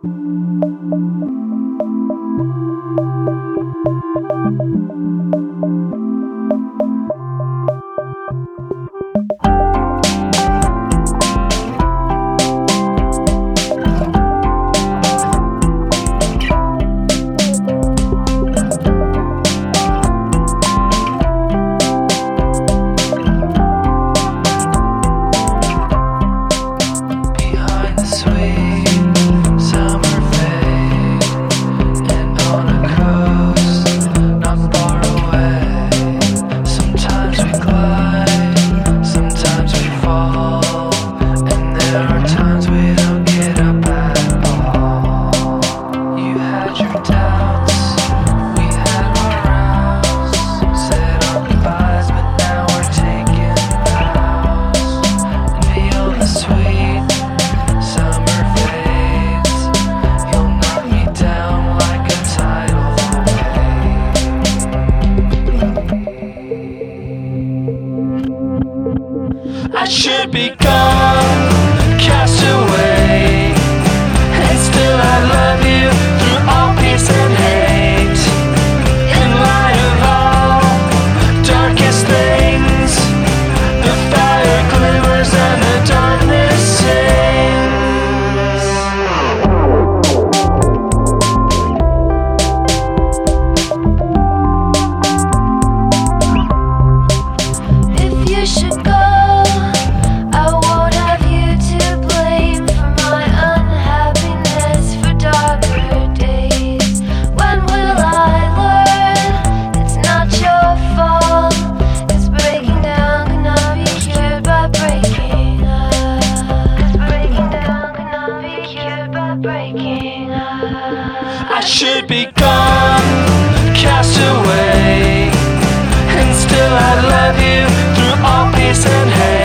I should be gone, cast away, and still I love you through all peace and hate. In light of all darkest things, the fire glimmers and the darkness sings. If you should go, I should be gone, cast away, and still I love you through all peace and hate.